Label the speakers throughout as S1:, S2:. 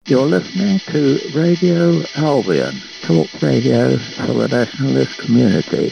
S1: You're listening to Radio Albion, talk radio for the nationalist community.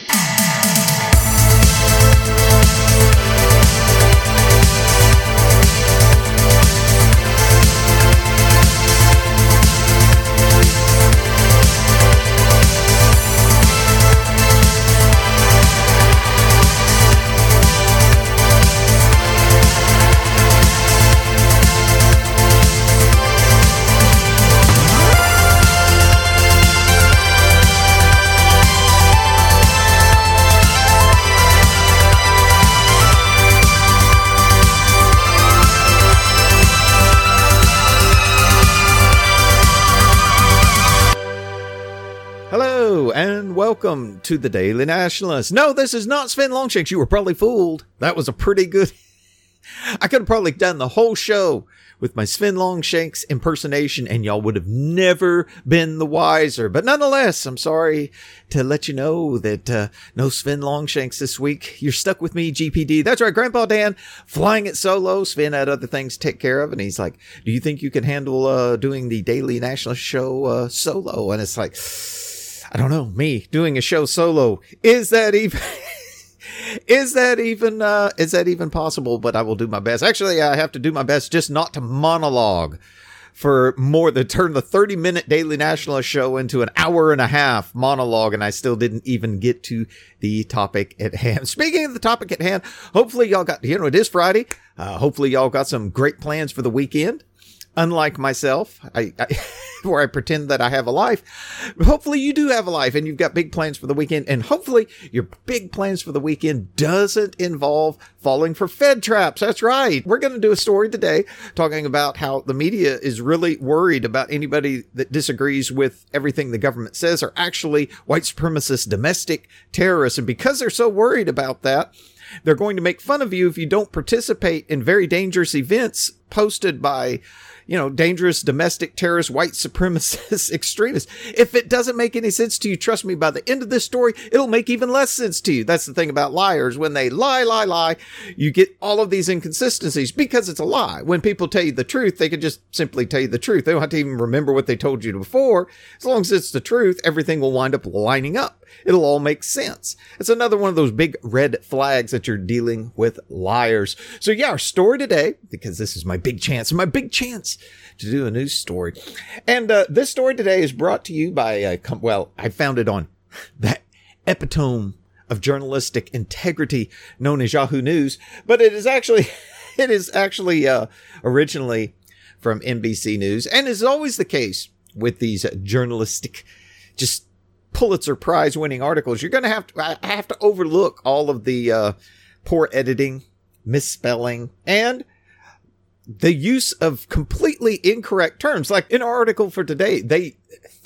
S2: Welcome to the Daily Nationalist. No, this is not Sven Longshanks. You were probably fooled. That was a pretty good... I could have probably done the whole show with my Sven Longshanks impersonation, and y'all would have never been the wiser. But nonetheless, I'm sorry to let you know that no Sven Longshanks this week. You're stuck with me, GPD. That's right, Grandpa Dan, flying it solo. Sven had other things to take care of, and he's like, do you think you can handle doing the Daily Nationalist show solo? And it's like... I don't know, me doing a show solo. Is that even possible? But I will do my best. Actually, I have to do my best just not to monologue for more than turn the 30-minute Daily Nationalist show into an hour and a half monologue. And I still didn't even get to the topic at hand. Speaking of the topic at hand, hopefully y'all got, it is Friday. Hopefully y'all got some great plans for the weekend. Unlike myself, where I pretend that I have a life. Hopefully you do have a life and you've got big plans for the weekend. And hopefully your big plans for the weekend doesn't involve falling for Fed traps. That's right. We're going to do a story today talking about how the media is really worried about anybody that disagrees with everything the government says are actually white supremacist domestic terrorists. And because they're so worried about that, they're going to make fun of you if you don't participate in very dangerous events posted by dangerous domestic terrorist, white supremacist extremists. If it doesn't make any sense to you, trust me, by the end of this story, it'll make even less sense to you. That's the thing about liars. When they lie, you get all of these inconsistencies because it's a lie. When people tell you the truth, they can just simply tell you the truth. They don't have to even remember what they told you before. As long as it's the truth, everything will wind up lining up. It'll all make sense. It's another one of those big red flags that you're dealing with liars. So yeah, our story today, because this is my big chance to do a news story. And this story today is brought to you by, I found it on that epitome of journalistic integrity known as Yahoo News, but it is actually originally from NBC News, and is always the case with these journalistic, just Pulitzer Prize winning articles. You're going to have to overlook all of the poor editing, misspelling, and the use of completely incorrect terms. Like in our article for today, they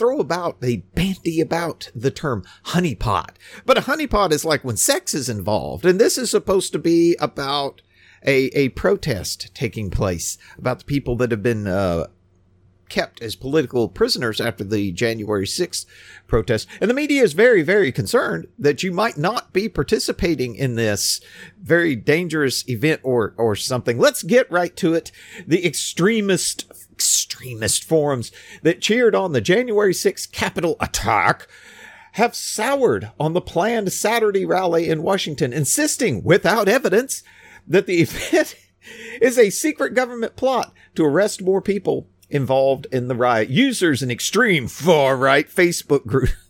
S2: bandy about the term honeypot. But a honeypot is like when sex is involved. And this is supposed to be about a protest taking place, about the people that have been kept as political prisoners after the January 6th protest. And the media is very, very concerned that you might not be participating in this very dangerous event or something. Let's get right to it. The extremist forums that cheered on the January 6th Capitol attack have soured on the planned Saturday rally in Washington, insisting without evidence that the event is a secret government plot to arrest more people involved in the riot. Users in extreme far-right Facebook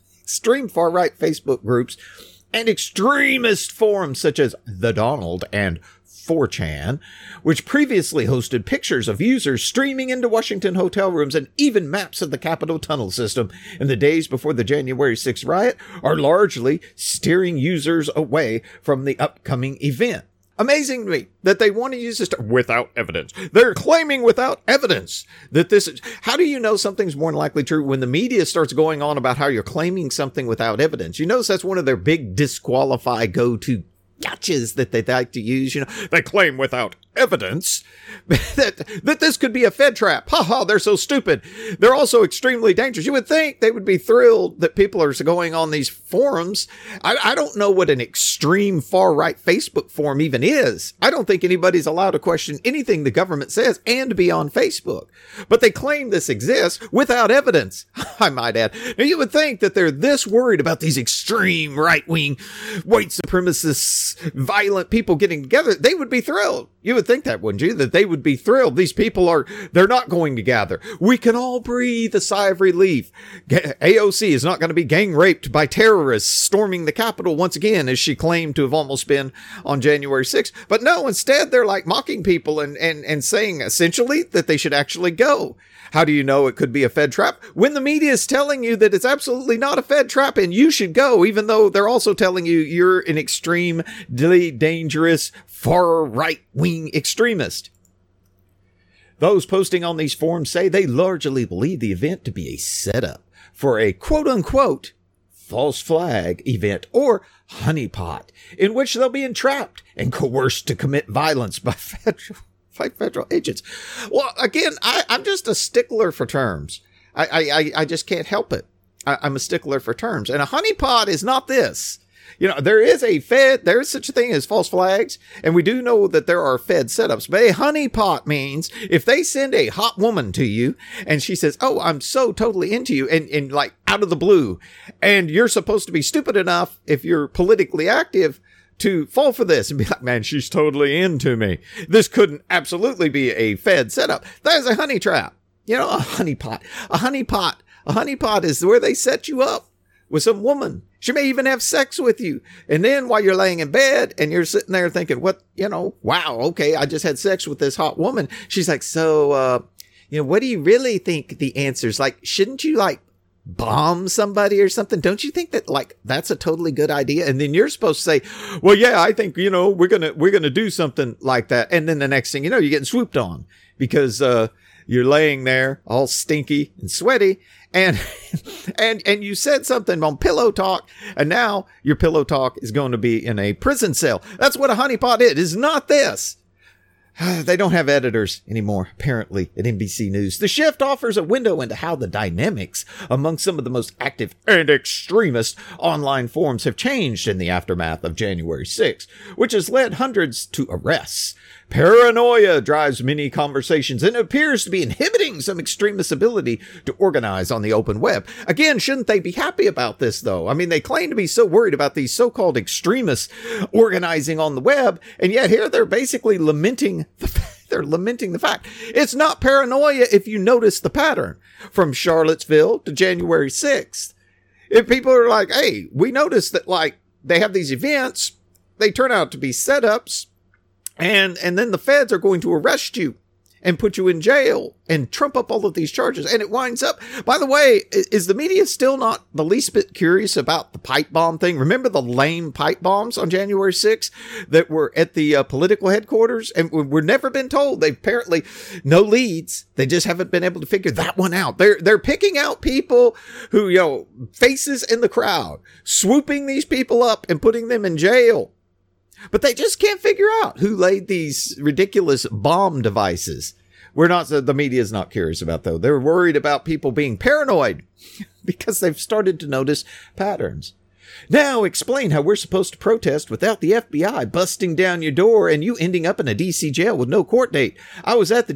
S2: groups and extremist forums such as The Donald and 4chan, which previously hosted pictures of users streaming into Washington hotel rooms and even maps of the Capitol tunnel system in the days before the January 6th riot, are largely steering users away from the upcoming event. Amazing to me that they want to use this without evidence. They're claiming without evidence that this is... How do you know something's more than likely true when the media starts going on about how you're claiming something without evidence? You notice that's one of their big disqualify go-to gotchas that they like to use. They claim without evidence that this could be a Fed trap. Ha ha, they're so stupid. They're also extremely dangerous. You would think they would be thrilled that people are going on these forums. I don't know what an extreme far-right Facebook forum even is. I don't think anybody's allowed to question anything the government says and be on Facebook. But they claim this exists without evidence, I might add. Now, you would think that they're this worried about these extreme right-wing, white supremacists, violent people getting together. They would be thrilled. You would think that, wouldn't you? That they would be thrilled. These people they're not going to gather. We can all breathe a sigh of relief. AOC is not going to be gang raped by terrorists storming the Capitol once again, as she claimed to have almost been on January 6th. But no, instead they're like mocking people and saying essentially that they should actually go. How do you know it could be a Fed trap? When the media is telling you that it's absolutely not a Fed trap and you should go, even though they're also telling you you're an extremely dangerous far right-wing extremist. Those posting on these forums say they largely believe the event to be a setup for a quote-unquote false flag event or honeypot in which they'll be entrapped and coerced to commit violence by federal agents. Well, again, I'm just a stickler for terms. I just can't help it. I'm a stickler for terms. And a honeypot is not this. There is such a thing as false flags, and we do know that there are Fed setups, but a honeypot means if they send a hot woman to you and she says, oh, I'm so totally into you, and like out of the blue, and you're supposed to be stupid enough, if you're politically active, to fall for this and be like, man, she's totally into me. This couldn't absolutely be a Fed setup. That is a honey trap. A honeypot. A honeypot is where they set you up with some woman. She may even have sex with you. And then while you're laying in bed and you're sitting there thinking, wow, okay, I just had sex with this hot woman. She's like, so, what do you really think the answer's like? Shouldn't you bomb somebody or something? Don't you think that that's a totally good idea? And then you're supposed to say, well, yeah, I think, we're going to do something like that. And then the next thing you're getting swooped on because, you're laying there all stinky and sweaty and you said something on Pillow Talk, and now your Pillow Talk is going to be in a prison cell. That's what a honeypot is. It's not this. They don't have editors anymore, apparently, at NBC News. The Shift offers a window into how the dynamics among some of the most active and extremist online forums have changed in the aftermath of January 6th, which has led hundreds to arrests. Paranoia drives many conversations and appears to be inhibiting some extremists' ability to organize on the open web. Again, shouldn't they be happy about this, though? I mean, they claim to be so worried about these so-called extremists organizing on the web, and yet here they're basically lamenting the fact. It's not paranoia if you notice the pattern. From Charlottesville to January 6th. If people are like, hey, we noticed that, they have these events, they turn out to be setups, and then the feds are going to arrest you and put you in jail and trump up all of these charges. And it winds up, by the way, is the media still not the least bit curious about the pipe bomb thing? Remember the lame pipe bombs on January 6th that were at the political headquarters? And we've never been told. They've apparently no leads. They just haven't been able to figure that one out. They're picking out people who, faces in the crowd, swooping these people up and putting them in jail. But they just can't figure out who laid these ridiculous bomb devices. The media is not curious about, though. They're worried about people being paranoid because they've started to notice patterns. Now explain how we're supposed to protest without the FBI busting down your door and you ending up in a DC jail with no court date. I was at the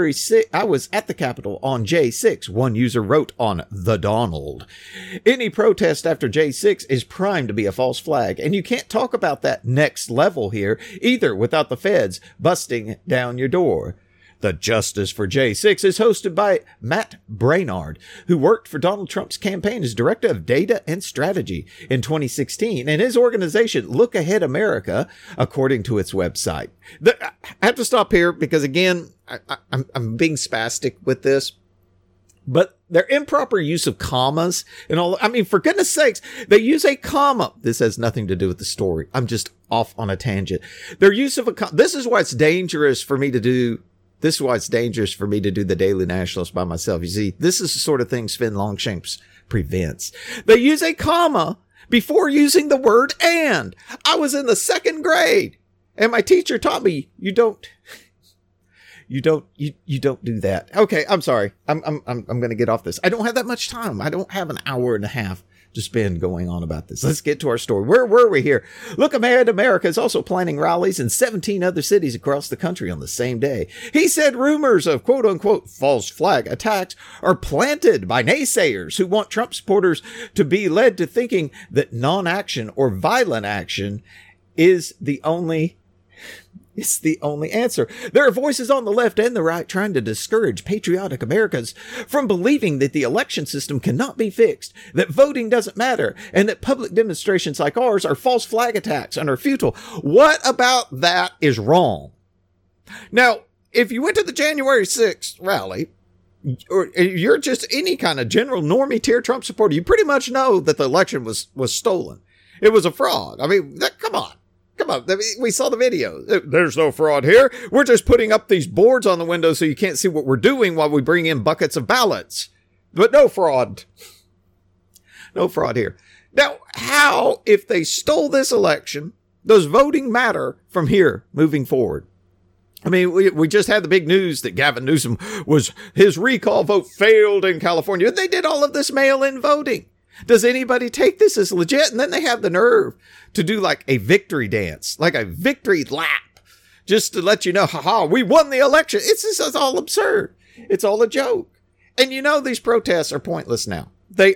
S2: Capitol on J6, one user wrote on The Donald. Any protest after J6 is primed to be a false flag, and you can't talk about that next level here either without the feds busting down your door. The Justice for J6 is hosted by Matt Brainard, who worked for Donald Trump's campaign as Director of Data and Strategy in 2016, and his organization, Look Ahead America, according to its website. I have to stop here because, again, I'm being spastic with this. But their improper use of commas and all, for goodness sakes, they use a comma. This has nothing to do with the story. I'm just off on a tangent. Their use of this is why it's dangerous for me to do the Daily Nationalist by myself. You see, this is the sort of thing Sven Longshanks prevents. They use a comma before using the word and. I was in the 2nd grade and my teacher taught me you don't do that. Okay, I'm sorry. I'm going to get off this. I don't have that much time. I don't have an hour and a half to spend going on about this. Let's get to our story. Where were we here? Look ahead, America is also planning rallies in 17 other cities across the country on the same day. He said rumors of quote unquote false flag attacks are planted by naysayers who want Trump supporters to be led to thinking that non-action or violent action is the only answer. There are voices on the left and the right trying to discourage patriotic Americans from believing that the election system cannot be fixed, that voting doesn't matter, and that public demonstrations like ours are false flag attacks and are futile. What about that is wrong? Now, if you went to the January 6th rally, or you're just any kind of general normie tier Trump supporter, you pretty much know that the election was stolen. It was a fraud. I mean, come on. Come on, we saw the video. There's no fraud here. We're just putting up these boards on the window so you can't see what we're doing while we bring in buckets of ballots. But no fraud. No fraud here. Now, how, if they stole this election, does voting matter from here moving forward? I mean, we just had the big news that Gavin Newsom his recall vote failed in California. They did all of this mail-in voting. Does anybody take this as legit? And then they have the nerve to do like a victory dance, like a victory lap, just to let you know, haha, we won the election. It's all absurd. It's all a joke. And you know, these protests are pointless now. They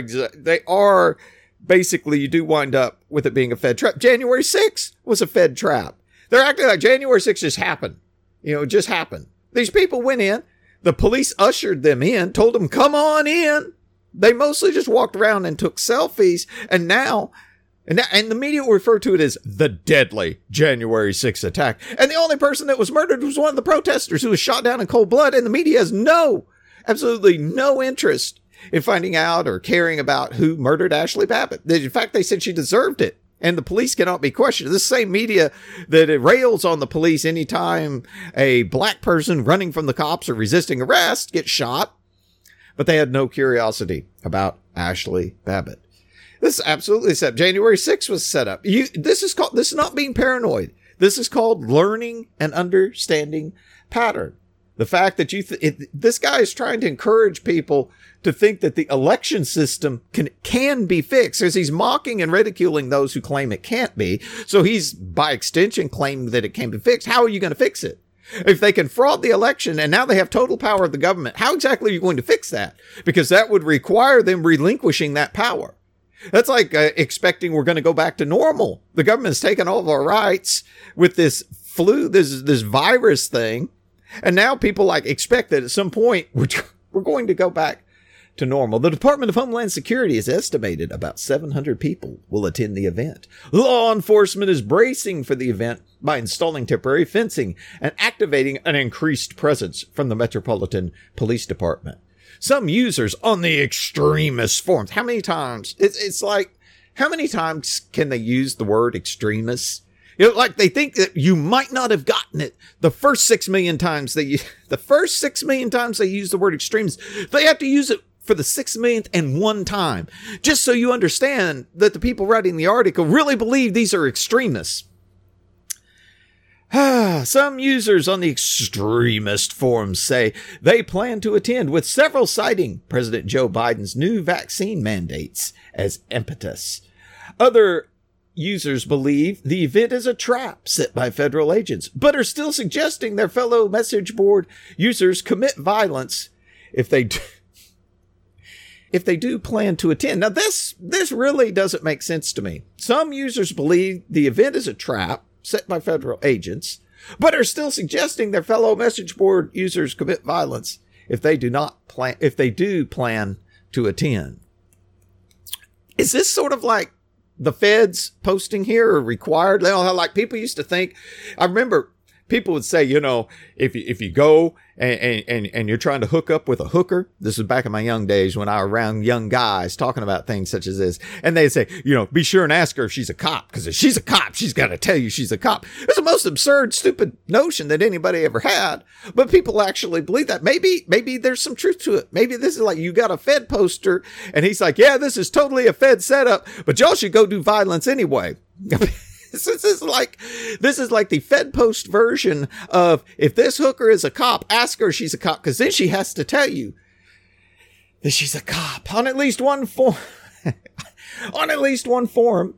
S2: are basically, you do wind up with it being a Fed trap. January 6th was a Fed trap. They're acting like January 6th just happened. You know, it just happened. These people went in. The police ushered them in, told them, come on in. They mostly just walked around and took selfies, and the media will refer to it as the deadly January 6th attack. And the only person that was murdered was one of the protesters who was shot down in cold blood, and the media has absolutely no interest in finding out or caring about who murdered Ashley Babbitt. In fact, they said she deserved it, and the police cannot be questioned. This same media that rails on the police anytime a black person running from the cops or resisting arrest gets shot, but they had no curiosity about Ashley Babbitt. This is absolutely set. January 6th was set up. This is not being paranoid. This is called learning and understanding pattern. The fact that this guy is trying to encourage people to think that the election system can be fixed, as he's mocking and ridiculing those who claim it can't be. So he's, by extension, claiming that it can be fixed. How are you going to fix it? If they can fraud the election and now they have total power of the government, how exactly are you going to fix that? Because that would require them relinquishing that power. That's like expecting we're going to go back to normal. The government's taken all of our rights with this flu, this virus thing. And now people expect that at some point we're going to go back to normal. The Department of Homeland Security has estimated about 700 people will attend the event. Law enforcement is bracing for the event by installing temporary fencing and activating an increased presence from the Metropolitan Police Department. Some users on the extremist forums, how many times? It's like, how many times can they use the word extremists? You know, like they think that you might not have gotten it the first 6 million times they use the word extremist. They have to use it for the 6 millionth and one time, just so you understand that the people writing the article really believe these are extremists. Some users on the extremist forums say they plan to attend, with several citing President Joe Biden's new vaccine mandates as impetus. Other users believe the event is a trap set by federal agents, but are still suggesting their fellow message board users commit violence if they do plan to attend. Now, this really doesn't make sense to me. Some users believe the event is a trap set by federal agents, but are still suggesting their fellow message board users commit violence if they do plan to attend. Is this sort of like the feds posting here are required? Like people used to think, I remember people would say, you know, if you go and you're trying to hook up with a hooker, this was back in my young days when I was around young guys talking about things such as this, and they'd say, you know, be sure and ask her if she's a cop, because if she's a cop, she's got to tell you she's a cop. It's the most absurd, stupid notion that anybody ever had, but people actually believe that. Maybe there's some truth to it. Maybe this is like, you got a Fed poster, and he's like, yeah, this is totally a Fed setup, but y'all should go do violence anyway. This is like the Fed Post version of, if this hooker is a cop, ask her if she's a cop, because then she has to tell you that she's a cop on at least one form. On at least one forum,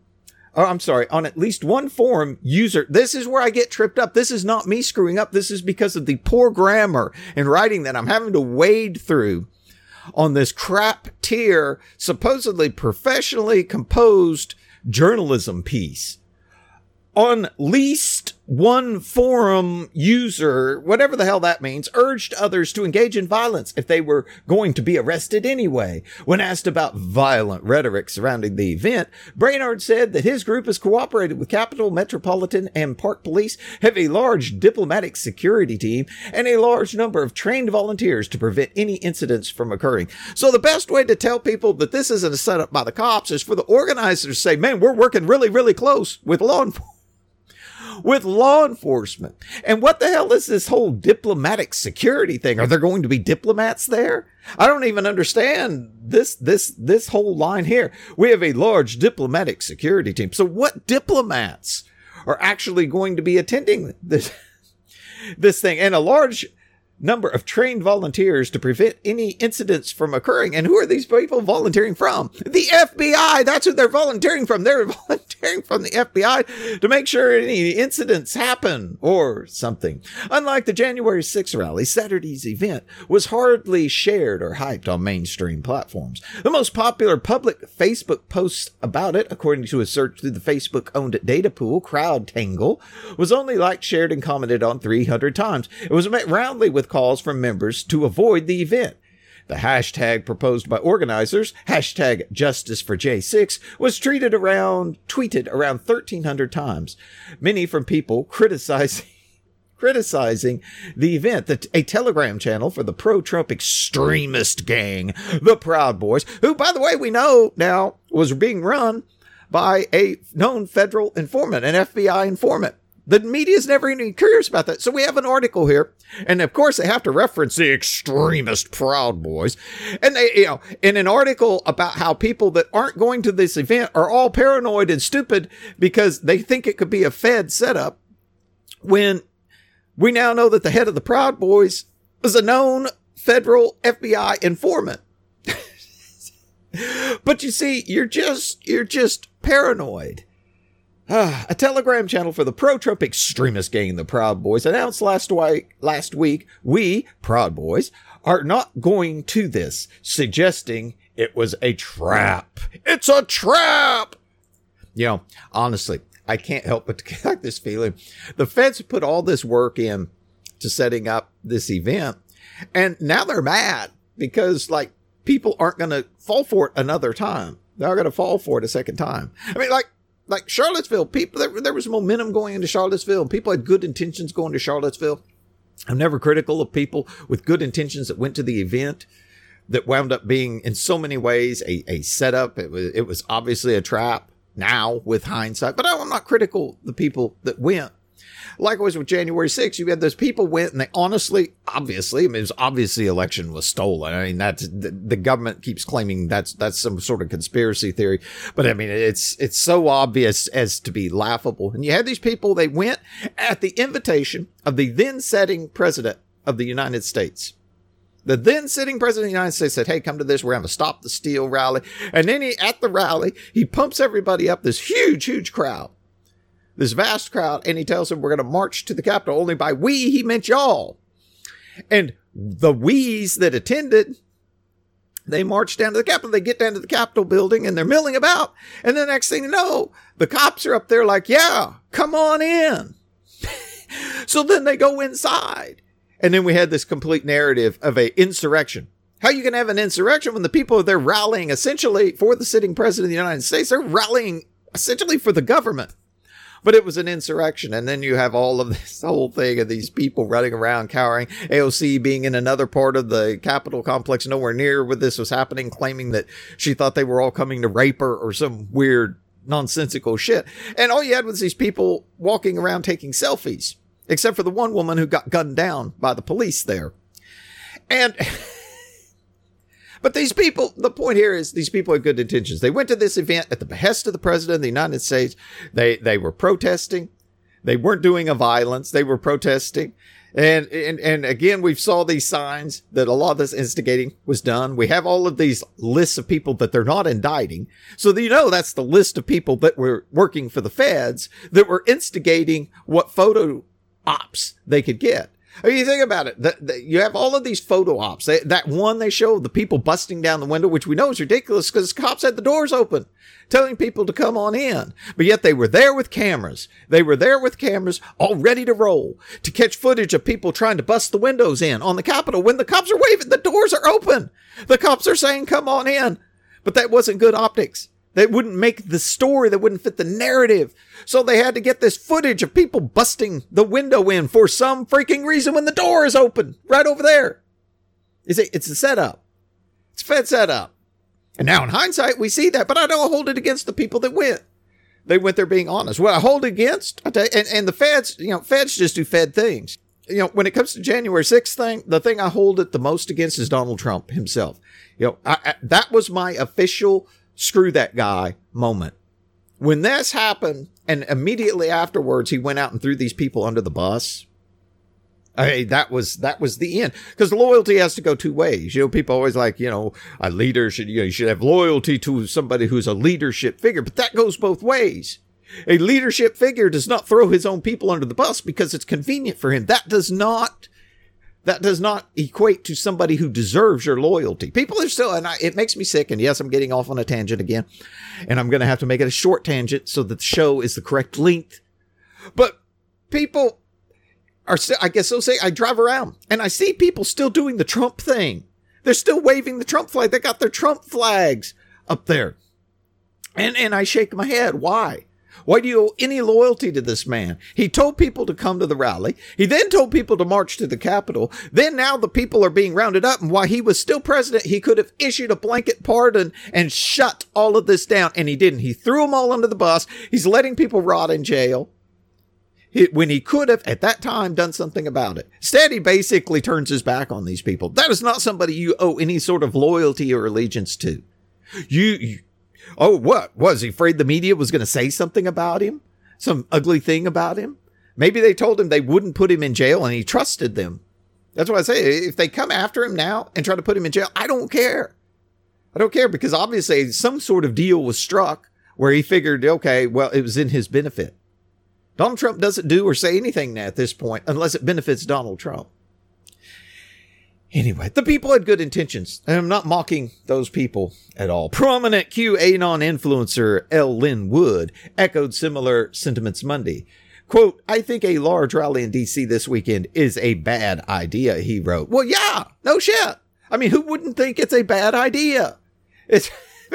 S2: user. This is where I get tripped up. This is not me screwing up. This is because of the poor grammar and writing that I'm having to wade through on this crap tier, supposedly professionally composed journalism piece. On least one forum user, whatever the hell that means, urged others to engage in violence if they were going to be arrested anyway. When asked about violent rhetoric surrounding the event, Brainard said that his group has cooperated with Capitol, Metropolitan, and Park Police, have a large diplomatic security team, and a large number of trained volunteers to prevent any incidents from occurring. So the best way to tell people that this isn't a setup by the cops is for the organizers to say, man, we're working really, really close with law enforcement. And what the hell is this whole diplomatic security thing? Are there going to be diplomats there? I don't even understand this whole line here. We have a large diplomatic security team. So what diplomats are actually going to be attending this thing? And a large number of trained volunteers to prevent any incidents from occurring. And who are these people volunteering from? The FBI. That's who they're volunteering from. They're volunteering from the FBI to make sure any incidents happen or something. Unlike the January 6th rally, Saturday's event was hardly shared or hyped on mainstream platforms. The most popular public Facebook posts about it, according to a search through the Facebook-owned data pool, CrowdTangle, was only liked, shared, and commented on 300 times. It was met roundly with calls from members to avoid the event. The hashtag proposed by organizers, hashtag Justice for J6, was tweeted around 1,300 times. Many from people criticizing the event. A Telegram channel for the pro-Trump extremist gang, the Proud Boys, who, by the way, we know now was being run by a known federal informant, an FBI informant. The media's never even curious about that. So we have an article here, and of course they have to reference the extremist Proud Boys. And they, you know, in an article about how people that aren't going to this event are all paranoid and stupid because they think it could be a Fed setup, when we now know that the head of the Proud Boys is a known federal FBI informant. But you see, you're just paranoid. A Telegram channel for the pro-Trump extremist gang, the Proud Boys, announced last week, we, Proud Boys, are not going to this, suggesting it was a trap. It's a trap! You know, honestly, I can't help but to get like this feeling. The feds put all this work in to setting up this event, and now they're mad because, like, people aren't going to fall for it another time. They're going to fall for it a second time. I mean, like Charlottesville, people, there was momentum going into Charlottesville, and people had good intentions going to Charlottesville. I'm never critical of people with good intentions that went to the event that wound up being in so many ways a setup. It was obviously a trap now with hindsight, but I'm not critical of the people that went. Likewise with January 6th, you had those people went and they honestly, obviously, I mean, it was obviously election was stolen. I mean, that's the government keeps claiming that's some sort of conspiracy theory, but I mean, it's so obvious as to be laughable. And you had these people, they went at the invitation of the then sitting president of the United States. The then sitting president of the United States said, hey, come to this. We're having a Stop the Steal rally. And then at the rally, he pumps everybody up, this huge crowd. This vast crowd, and he tells them we're going to march to the Capitol. Only by we, he meant y'all. And the we's that attended, they march down to the Capitol. They get down to the Capitol building, and they're milling about. And the next thing you know, the cops are up there like, yeah, come on in. So then they go inside. And then we had this complete narrative of a insurrection. How you can have an insurrection when the people they're rallying essentially for the sitting president of the United States, they're rallying essentially for the government. But it was an insurrection. And then you have all of this whole thing of these people running around cowering, AOC being in another part of the Capitol complex, nowhere near where this was happening, claiming that she thought they were all coming to rape her or some weird nonsensical shit. And all you had was these people walking around taking selfies, except for the one woman who got gunned down by the police there. And but these people, the point here is these people had good intentions. They went to this event at the behest of the president of the United States. They were protesting. They weren't doing a violence. They were protesting. And again, we've saw these signs that a lot of this instigating was done. We have all of these lists of people that they're not indicting. So that's the list of people that were working for the feds that were instigating what photo ops they could get. I mean, you think about it. You have all of these photo ops. That one they show the people busting down the window, which we know is ridiculous because cops had the doors open, telling people to come on in. But yet they were there with cameras. They were there with cameras all ready to roll to catch footage of people trying to bust the windows in on the Capitol. When the cops are waving, the doors are open. The cops are saying, come on in. But that wasn't good optics. That wouldn't make the story. That wouldn't fit the narrative. So they had to get this footage of people busting the window in for some freaking reason when the door is open right over there. It's a setup. It's a Fed setup. And now in hindsight, we see that, but I don't hold it against the people that went. They went there being honest. What I hold against, and the feds, feds just do Fed things. When it comes to January 6th thing, the thing I hold it the most against is Donald Trump himself. That was my official screw that guy moment. When this happened, and immediately afterwards, he went out and threw these people under the bus. That was the end. Because loyalty has to go two ways. People always like, a leader should, you should have loyalty to somebody who's a leadership figure, but that goes both ways. A leadership figure does not throw his own people under the bus because it's convenient for him. That does not equate to somebody who deserves your loyalty. People are still, and it makes me sick. And yes, I'm getting off on a tangent again, and I'm going to have to make it a short tangent so that the show is the correct length. But people are still, I guess they'll say, I drive around and I see people still doing the Trump thing. They're still waving the Trump flag. They got their Trump flags up there. And I shake my head. Why? Why do you owe any loyalty to this man? He told people to come to the rally. He then told people to march to the Capitol. Then now the people are being rounded up. And while he was still president, he could have issued a blanket pardon and shut all of this down. And he didn't. He threw them all under the bus. He's letting people rot in jail when he could have, at that time, done something about it. Instead, he basically turns his back on these people. That is not somebody you owe any sort of loyalty or allegiance to. Oh, what? Was he afraid the media was going to say something about him? Some ugly thing about him? Maybe they told him they wouldn't put him in jail and he trusted them. That's what I say. If they come after him now and try to put him in jail, I don't care. I don't care because obviously some sort of deal was struck where he figured, okay, well, it was in his benefit. Donald Trump doesn't do or say anything at this point unless it benefits Donald Trump. Anyway, the people had good intentions, and I'm not mocking those people at all. Prominent QAnon influencer L. Lynn Wood echoed similar sentiments Monday. Quote, I think a large rally in D.C. this weekend is a bad idea, he wrote. Well, yeah, no shit. I mean, who wouldn't think it's a bad idea? It's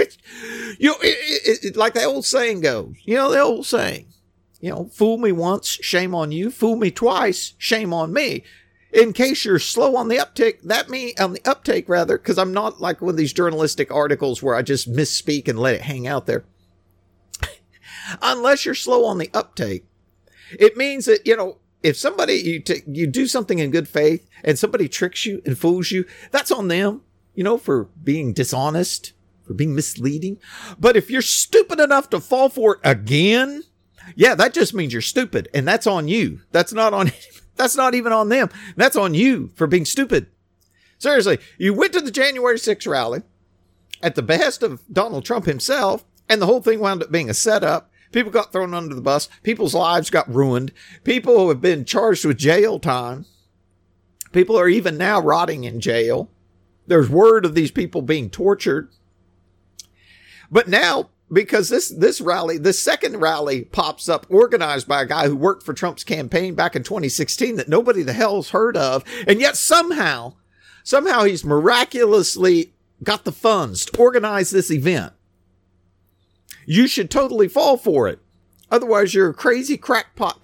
S2: like the old saying goes, the old saying, fool me once, shame on you. Fool me twice, shame on me. In case you're slow on the uptake, because I'm not like one of these journalistic articles where I just misspeak and let it hang out there. Unless you're slow on the uptake, it means that, if somebody, you do something in good faith and somebody tricks you and fools you, that's on them, for being dishonest, for being misleading. But if you're stupid enough to fall for it again, yeah, that just means you're stupid. And that's on you. That's not even on them. That's on you for being stupid. Seriously, you went to the January 6th rally at the behest of Donald Trump himself, and the whole thing wound up being a setup. People got thrown under the bus. People's lives got ruined. People have been charged with jail time. People are even now rotting in jail. There's word of these people being tortured. But now, because this rally, this second rally pops up organized by a guy who worked for Trump's campaign back in 2016 that nobody the hell's heard of. And yet somehow he's miraculously got the funds to organize this event. You should totally fall for it. Otherwise, you're a crazy crackpot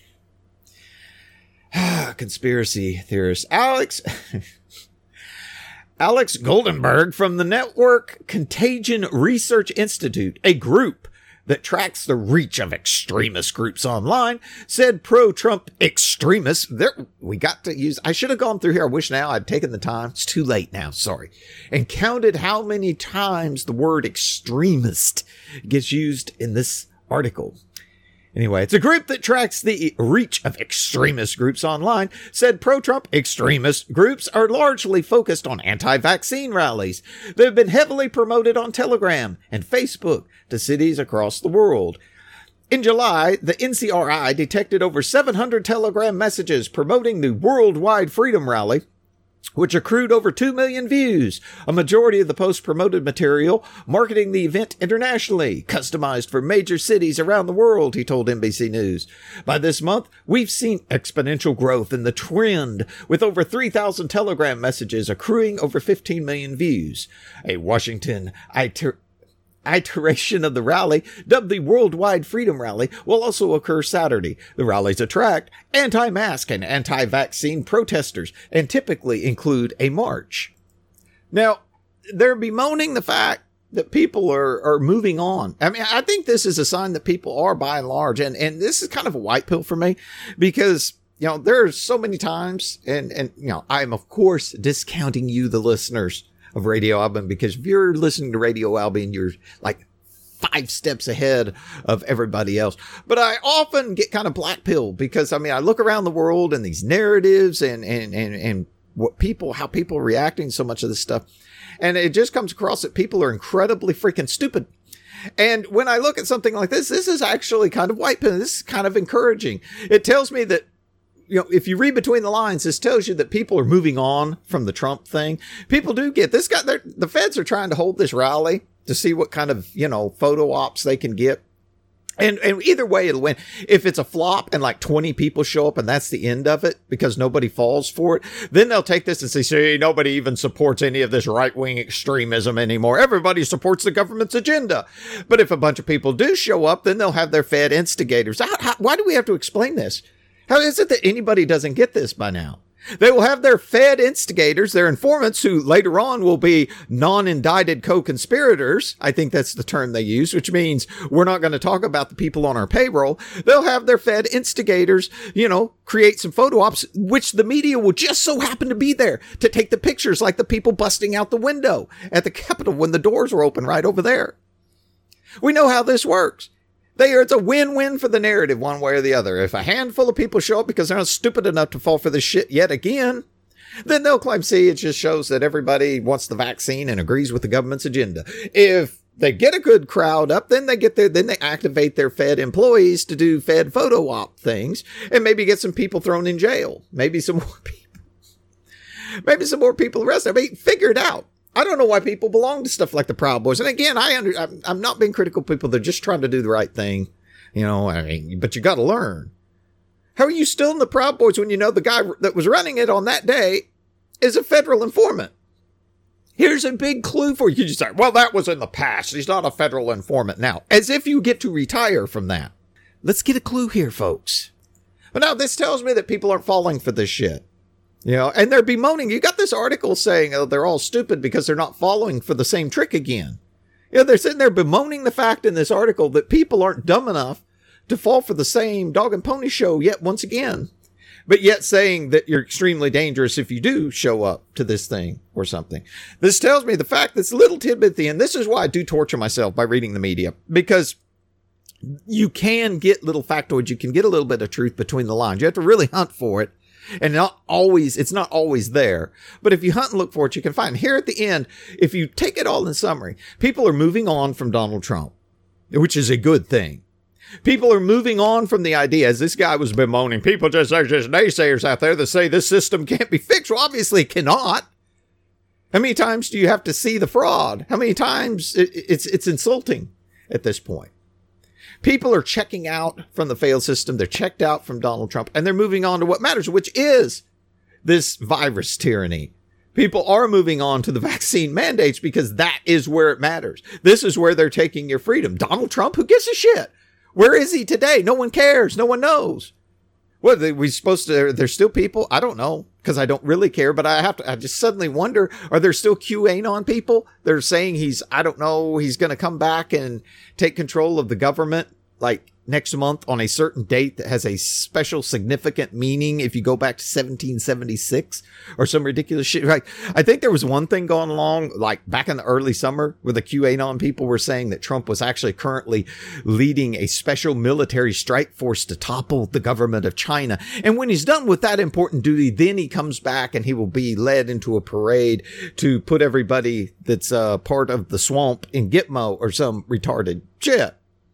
S2: conspiracy theorist. Alex Goldenberg from the network Contagion Research Institute, a group that tracks the reach of extremist groups online, said pro-Trump extremists, I should have gone through here. I wish now I'd taken the time. It's too late now. Sorry. And counted how many times the word extremist gets used in this article. Anyway, it's a group that tracks the reach of extremist groups online, said pro-Trump extremist groups are largely focused on anti-vaccine rallies. They've been heavily promoted on Telegram and Facebook to cities across the world. In July, the NCRI detected over 700 Telegram messages promoting the Worldwide Freedom Rally, which accrued over 2 million views. A majority of the posts promoted material marketing the event internationally, customized for major cities around the world, he told NBC News. By this month, we've seen exponential growth in the trend, with over 3,000 Telegram messages accruing over 15 million views. A Washington iteration of the rally, dubbed the Worldwide Freedom Rally, will also occur Saturday. The rallies attract anti-mask and anti-vaccine protesters and typically include a march. Now, they're bemoaning the fact that people are moving on. I mean, I think this is a sign that people are, by and large, and this is kind of a white pill for me, because there are so many times, and I'm of course discounting you, the listeners of Radio Albion, because if you're listening to Radio Albion, you're like 5 steps ahead of everybody else. But I often get kind of black pill because, I look around the world and these narratives and how people are reacting to so much of this stuff. And it just comes across that people are incredibly freaking stupid. And when I look at something like this is actually kind of white pill. This is kind of encouraging. It tells me that, if you read between the lines, this tells you that people are moving on from the Trump thing. People do get this guy. The feds are trying to hold this rally to see what kind of, photo ops they can get. And either way, it'll win. If it's a flop and like 20 people show up and that's the end of it because nobody falls for it, then they'll take this and say, see, nobody even supports any of this right-wing extremism anymore. Everybody supports the government's agenda. But if a bunch of people do show up, then they'll have their Fed instigators. Why do we have to explain this? How is it that anybody doesn't get this by now? They will have their Fed instigators, their informants, who later on will be non-indicted co-conspirators. I think that's the term they use, which means we're not going to talk about the people on our payroll. They'll have their Fed instigators, create some photo ops, which the media will just so happen to be there to take the pictures, like the people busting out the window at the Capitol when the doors were open right over there. We know how this works. It's a win-win for the narrative one way or the other. If a handful of people show up because they're not stupid enough to fall for this shit yet again, then they'll claim, see, it just shows that everybody wants the vaccine and agrees with the government's agenda. If they get a good crowd up, then they activate their Fed employees to do Fed photo op things and maybe get some people thrown in jail. Maybe some more people arrested. Figure it out. I don't know why people belong to stuff like the Proud Boys. And again, I'm not being critical of people. They're just trying to do the right thing. But you got to learn. How are you still in the Proud Boys when the guy that was running it on that day is a federal informant? Here's a big clue for you. You say, well, that was in the past. He's not a federal informant now. As if you get to retire from that. Let's get a clue here, folks. But now this tells me that people aren't falling for this shit. And they're bemoaning. You got this article saying, they're all stupid because they're not falling for the same trick again. They're sitting there bemoaning the fact in this article that people aren't dumb enough to fall for the same dog and pony show yet once again, but yet saying that you're extremely dangerous if you do show up to this thing or something. This tells me the fact that's a little tidbit at the end. This is why I do torture myself by reading the media, because you can get little factoids. You can get a little bit of truth between the lines. You have to really hunt for it. And it's not always there. But if you hunt and look for it, you can find it. Here at the end, if you take it all in summary, people are moving on from Donald Trump, which is a good thing. People are moving on from the idea, as this guy was bemoaning, there's just naysayers out there that say this system can't be fixed. Well, obviously it cannot. How many times do you have to see the fraud? How many times? It's insulting at this point. People are checking out from the failed system. They're checked out from Donald Trump, and they're moving on to what matters, which is this virus tyranny. People are moving on to the vaccine mandates because that is where it matters. This is where they're taking your freedom. Donald Trump, who gives a shit? Where is he today? No one cares. No one knows. What are we supposed to? There's still people. I don't know because I don't really care. But I just suddenly wonder: are there still QAnon people? They're saying he's going to come back and take control of the government like next month on a certain date that has a special significant meaning if you go back to 1776 or some ridiculous shit. Like, I think there was one thing going along like back in the early summer where the QAnon people were saying that Trump was actually currently leading a special military strike force to topple the government of China. And when he's done with that important duty, then he comes back and he will be led into a parade to put everybody that's part of the swamp in Gitmo or some retarded shit.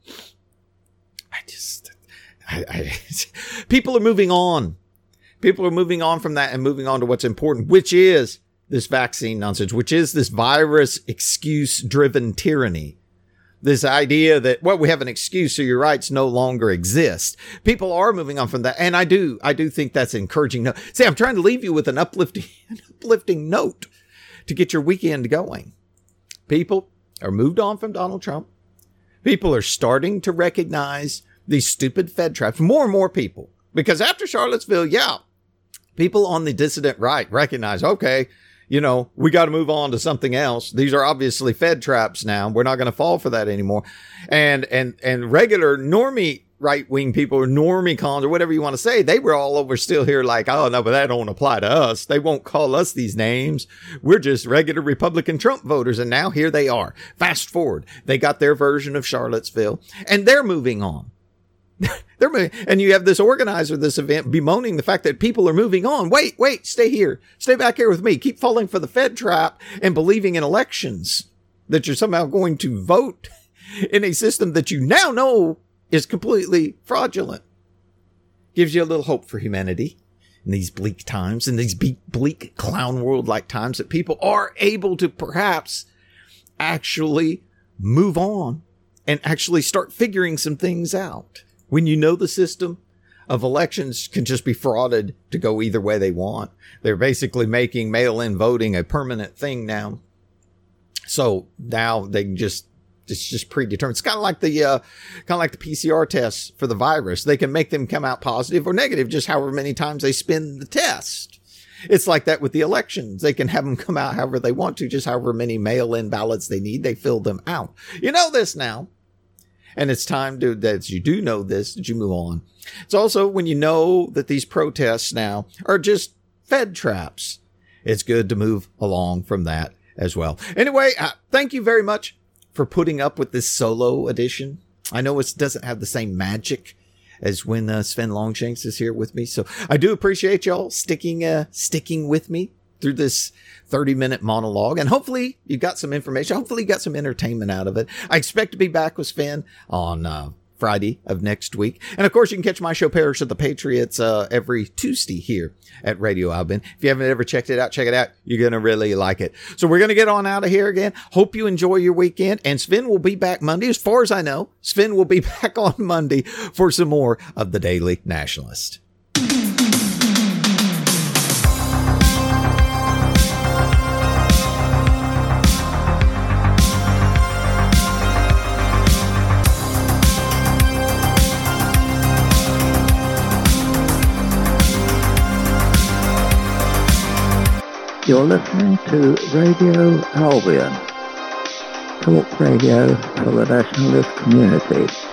S2: People are moving on. People are moving on from that and moving on to what's important, which is this vaccine nonsense, which is this virus excuse driven tyranny. This idea that, well, we have an excuse, so your rights no longer exist. People are moving on from that. And I do think that's encouraging. No, see, I'm trying to leave you with an uplifting note to get your weekend going. People are moved on from Donald Trump. People are starting to recognize these stupid Fed traps, more and more people, because after Charlottesville, people on the dissident right recognize, okay, we got to move on to something else. These are obviously Fed traps now. We're not going to fall for that anymore. And regular normie right-wing people or normie cons or whatever you want to say, they were all over still here like, oh no, but that don't apply to us. They won't call us these names. We're just regular Republican Trump voters. And now here they are. Fast forward. They got their version of Charlottesville and they're moving on. And you have this organizer of this event bemoaning the fact that people are moving on. Wait, stay here. Stay back here with me. Keep falling for the Fed trap and believing in elections that you're somehow going to vote in a system that you now know is completely fraudulent. Gives you a little hope for humanity in these bleak times, in these bleak clown world-like times, that people are able to perhaps actually move on and actually start figuring some things out. When you know the system of elections can just be frauded to go either way they want. They're basically making mail-in voting a permanent thing now. So now they can it's just predetermined. It's kind of like the PCR tests for the virus. They can make them come out positive or negative just however many times they spin the test. It's like that with the elections. They can have them come out however they want to, just however many mail-in ballots they need. They fill them out. You know this now. And it's time that you do know this, that you move on. It's also when you know that these protests now are just Fed traps, it's good to move along from that as well. Anyway, thank you very much for putting up with this solo edition. I know it doesn't have the same magic as when Sven Longshanks is here with me. So I do appreciate y'all sticking with me through this 30-minute monologue. And hopefully you got some information. Hopefully you got some entertainment out of it. I expect to be back with Sven on Friday of next week. And of course, you can catch my show, Parish of the Patriots, every Tuesday here at Radio Albin. If you haven't ever checked it out, check it out. You're going to really like it. So we're going to get on out of here again. Hope you enjoy your weekend. And Sven will be back Monday. As far as I know, Sven will be back on Monday for some more of the Daily Nationalist.
S1: You're listening to Radio Albion, talk radio for the nationalist community.